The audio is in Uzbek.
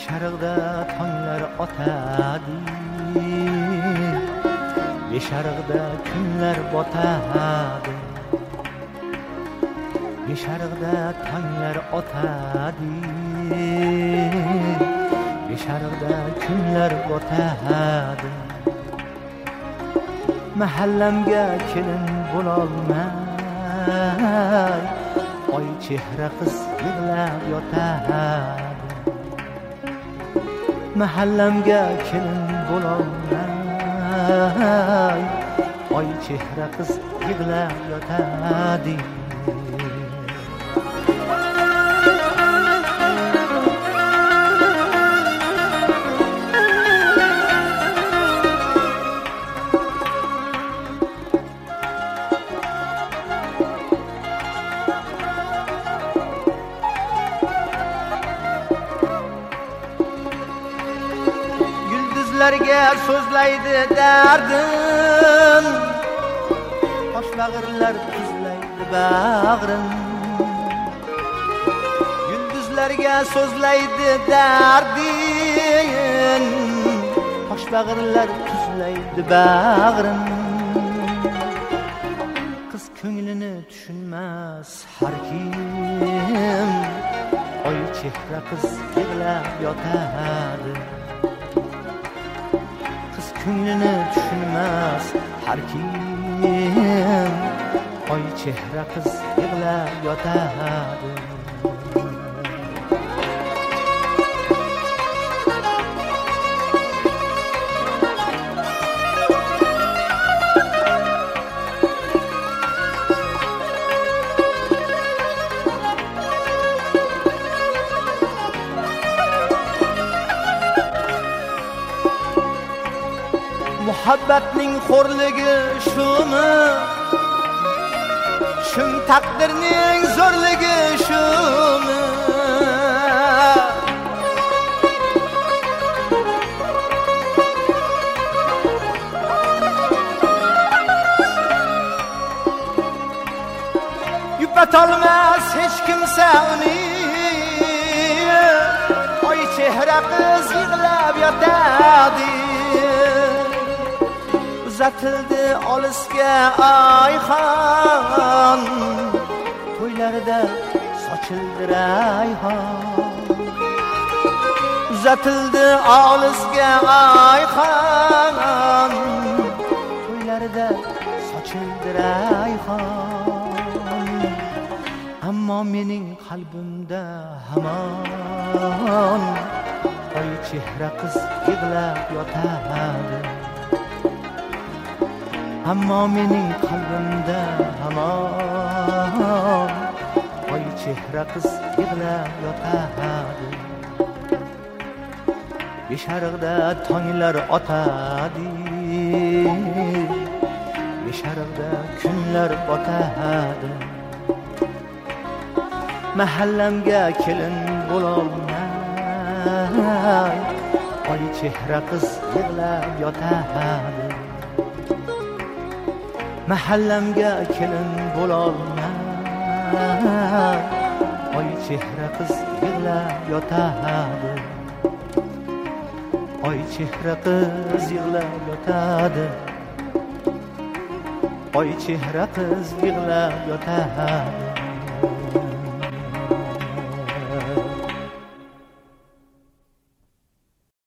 Besharig'da tonglar otadi, besharig'da kunlar botadi. Besharig'da tonglar otadi, besharig'da kunlar botadi. Mahallamga kelin bo'lolmay, oy chehra qiz yig'lab yotadi. Mahallamga kelin bo'lolmay, oy chehra qiz yig'lab yotadi. Yulduzlarga so'zlaydi dardim, tosh bag'irlar tuzlaydi bag'rim. Yulduzlarga so'zlaydi dardim, tosh bag'irlar tuzlaydi bag'rim. Qiz ko'nglini tushunmas har kim, oy chehra qiz yig'lab yotadi. Ko'nglini tushunmas har kim, oy chehra qiz yig'lab yotadi. Muhabbatning xo'rligi shumi, shum taqdirning zo'rligi shumi. Yupatolmas hech kimsa uni, oy chehra qiz yig'lab yotadi. Uzatildi olisga ayxon, to'ylarda sochildi rayhon. Uzatildi olisga ayxon, to'ylarda sochildi rayhon. Ammo mening qalbimda hamon, oy chehra qiz yig'lab yotadi. Ammo mening qalbimda hamon, oy chehra qiz yig'lab yotadi. Besharig'da tonglar otadi, besharig'da kunlar botadi. Mahallamga kelin bo'lolmay, oy chehra qiz yig'lab yotadi. Mahallamga kelin bo'lolmay, oy chehra qiz yig'lab yotadi. Oy chehra qiz yig'lab yotadi. Oy chehra qiz yig'lab yotadi.